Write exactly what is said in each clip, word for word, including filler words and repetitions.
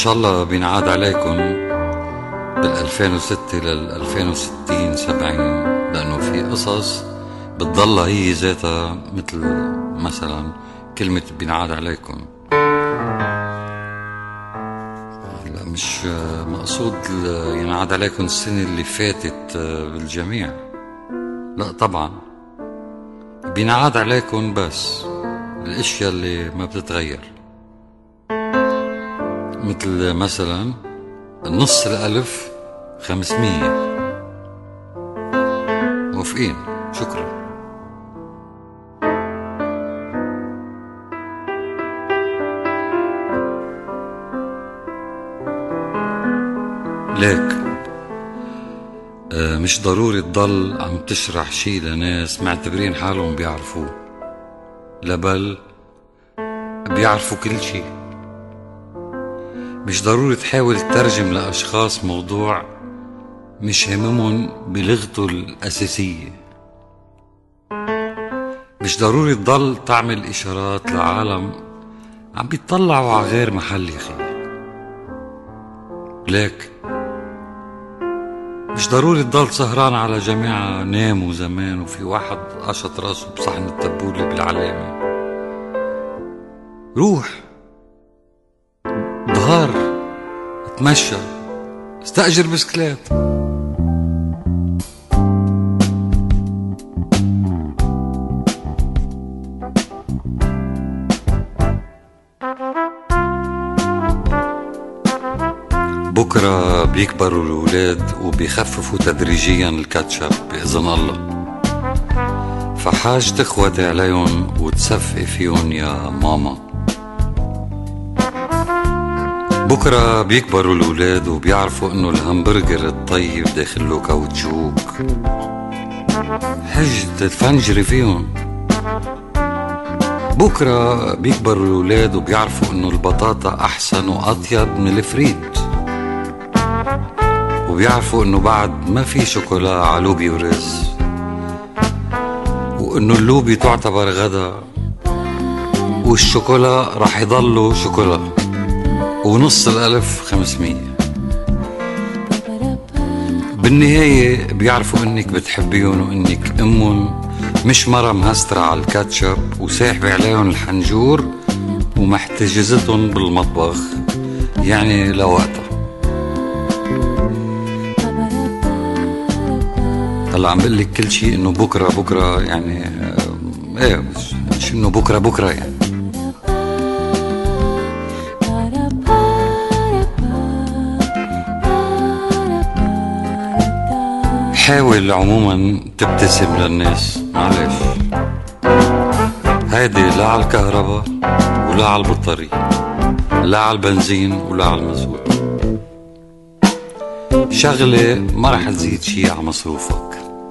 شاء الله بينعاد عليكم بالألفين وستة للألفين وستين سبعين، لأنه في قصص بتضلها هي ذاتها، مثل مثلا كلمة بينعاد عليكم. لا مش مقصود ينعاد عليكم السنة اللي فاتت بالجميع، لا طبعا بينعاد عليكم بس الاشياء اللي ما بتتغير، مثل مثلا نص الألف خمسمية. موافقين؟ شكرا. ليك آه مش ضروري تضل عم تشرح شي لناس معتبرين حالهم بيعرفوه، لا بل بيعرفوا كل شي. مش ضروري تحاول تترجم لأشخاص موضوع مش هممهم بلغته الأساسية. مش ضروري تضل تعمل إشارات لعالم عم بيطلعوا على غير محل. يا أخي ليك مش ضروري تضل سهران على جماعة ناموا زمان وفي واحد قشط راسه بصحن التبولة بالعلامة. روح ظهر، اتمشى، استأجر بسكليت. بكرة بيكبروا الولاد وبيخففوا تدريجيا الكاتشب بإذن الله، فحاج تخوتي عليهم وتصفقي فيهم يا ماما. بكرة بيكبروا الولاد وبيعرفوا انه الهمبرجر الطيب داخله كاوتشوك، حج تتفنجري فيهم. بكرة بيكبروا الولاد وبيعرفوا انه البطاطا احسن واطيب من الفريد، وبيعرفوا انه بعد ما في شوكولا على لوبي ورز، وانه اللوبي تعتبر غدا والشوكولا رح يضلوا شوكولا، ونص الألف خمسمية. بالنهاية بيعرفوا انك بتحبيهم وانك امهم، مش مرة مهسترة على الكاتشب وساحبة عليهم الحنجور ومحتجزتهم بالمطبخ يعني لوقتها. هلا عم بقول لك كل شيء انه بكره بكره يعني ايه، مش, مش انه بكره بكره يعني. حاول عموما تبتسم للناس، معلش. هيدي لا على الكهرباء ولا على البطارية، لا على البنزين ولا على المازوت. شغلة ما رح تزيد شي على مصروفك،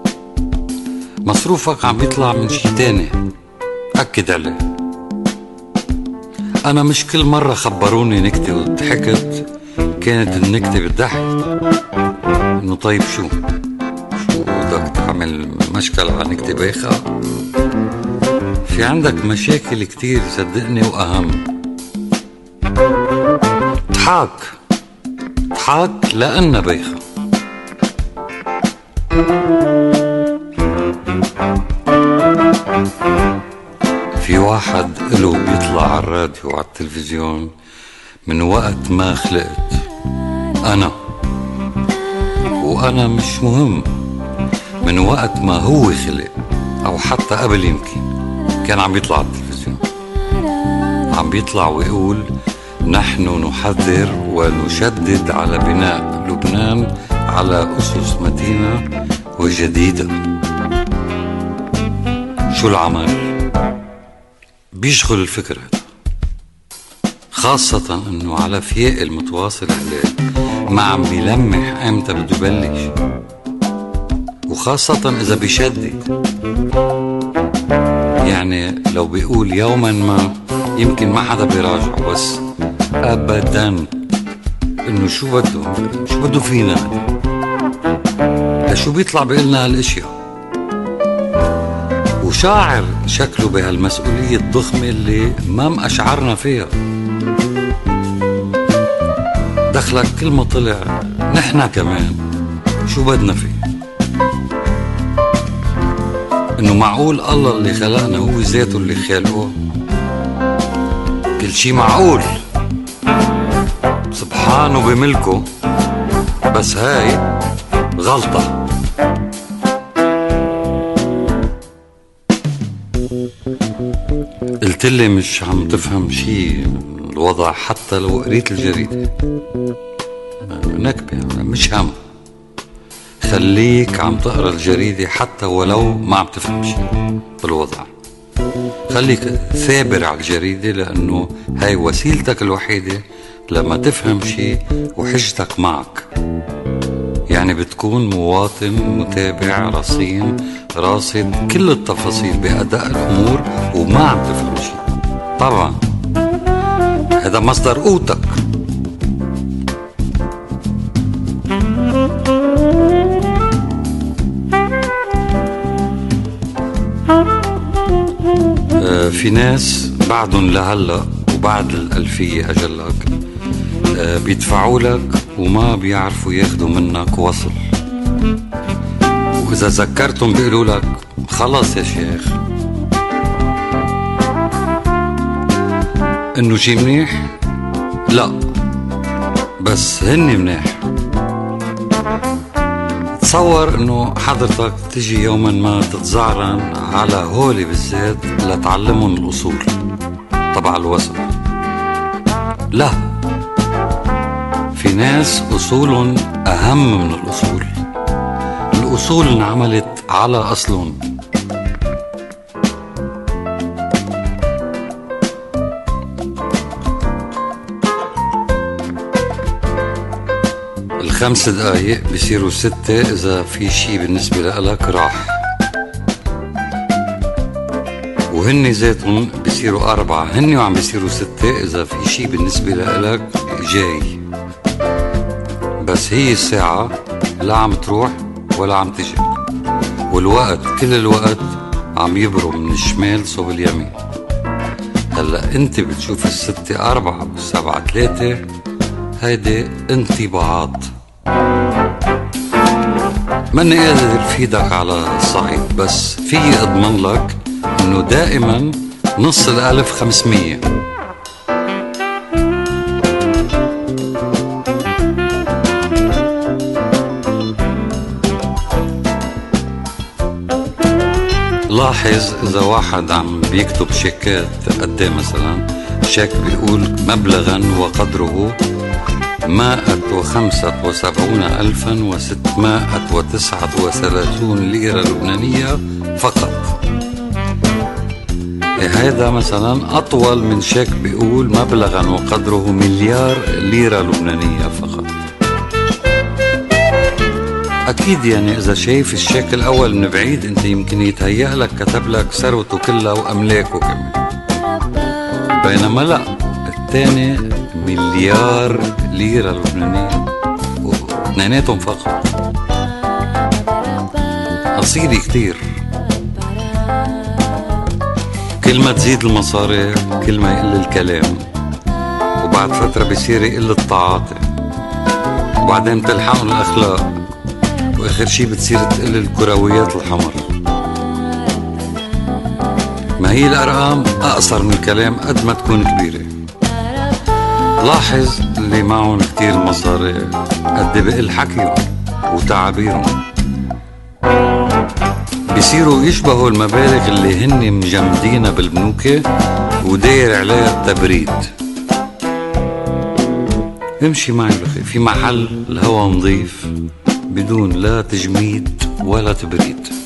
مصروفك عم بيطلع من شي تاني، أكد عليه. أنا مش كل مرة خبروني نكتة وضحكت كانت النكتة بتضحك، إنه طيب شو شو بدك تعمل مشكلة على نكتة بايخة؟ في عندك مشاكل كتير صدقني وأهم. اضحك اضحك لأنها بايخة. في واحد له بيطلع على الراديو وعلى التلفزيون من وقت ما خلقت أنا، وأنا مش مهم، من وقت ما هو خلق أو حتى قبل يمكن كان عم بيطلع على التلفزيون، عم بيطلع ويقول نحن نحذر ونشدد على بناء لبنان على أسس متينة وجديدة. شو العمل؟ بيشغل الفكر هذا، خاصة انه على فياء المتواصل عليه ما عم بيلمح امتى بده يبلش، وخاصة اذا بيشدد. يعني لو بيقول يوما ما يمكن ما حدا بيراجعه، بس ابدا انه شو بده شو بده فينا، لشو بيطلع بيقلنا هالاشياء، وشاعر شكله بهالمسؤولية الضخمة اللي ما مأشعرنا فيها. دخلك كل ما طلع نحنا كمان شو بدنا فيه؟ انه معقول الله اللي خلقنا هو ذاته اللي خالقه؟ كل شي معقول سبحانه بملكه، بس هاي غلطة. قلتلي مش عم تفهم شي الوضع حتى لو قريت الجريدة. نكبة مش هم، خليك عم تقرا الجريدة حتى ولو ما عم تفهم شي بالوضع. خليك ثابر على الجريدة، لأنه هاي وسيلتك الوحيدة لما تفهم شي وحجتك معك. يعني بتكون مواطن متابع رصين راصد كل التفاصيل بأداء الأمور وما عم تفهم شي. طبعا هذا مصدر قوتك. آه في ناس بعدهم لهلا وبعد الألفية أجلك آه بيدفعوا لك وما بيعرفوا ياخدوا منك وصل، وإذا ذكرتهم بيقولوا لك خلاص يا شيخ. إنه شي منيح؟ لا، بس هني منيح. تصور إنه حضرتك تجي يوما ما تتزعرن على هولي بالذات لتعلمهم الأصول تبع الوصل. لا، في ناس أصولهم أهم من الأصول. الأصول انعملت على أصلهم. الخمس دقايق بيصيروا ستة إذا في شي بالنسبة لك راح، وهن ذاتهم بيصيروا أربعة، هن وعم بيصيروا ستة إذا في شي بالنسبة لك جاي. بس هي الساعة لا عم تروح ولا عم تجي، والوقت كل الوقت عم يبرم من الشمال صوب اليمين. هلا انت بتشوف الستة أربعة والسبعة ثلاثة، هيدي انطباعات. ماني قادر فيدك على الصعيد، بس في اضمن لك انه دائما نص الالف خمسمية. لاحظ اذا واحد عم بيكتب شيكات قد مثلا شيك بيقول مبلغا وقدره مائة وخمسة وسبعون ألفا وستمائة وتسعة وثلاثون ليرة لبنانية فقط. هذا مثلا أطول من شيك بيقول مبلغا وقدره مليار ليرة لبنانية فقط. أكيد يعني إذا شايف الشيك الأول من بعيد أنت يمكن يتهيأ لك كتب لك ثروته كلها وأملاكه كمان، بينما لا، الثاني مليار ليرة لبنانية واثنيناتهم فقط. قصيرة كتير. كل ما تزيد المصاري كل ما يقل الكلام، وبعد فترة بيصير يقل التعاطي، وبعدين بتلحقهم الأخلاق، وآخر شي بتصير تقل الكرويات الحمر. ما هي الأرقام أقصر من الكلام قد ما تكون كبيرة. لاحظ اللي معهم كتير مصاري قد بقل حكيهم وتعابيرهم، بيصيروا يشبهوا المبالغ اللي هن مجمدينها بالبنوك وداير عليها التبريد. امشي معي في محل الهوا نظيف بدون لا تجميد ولا تبريد.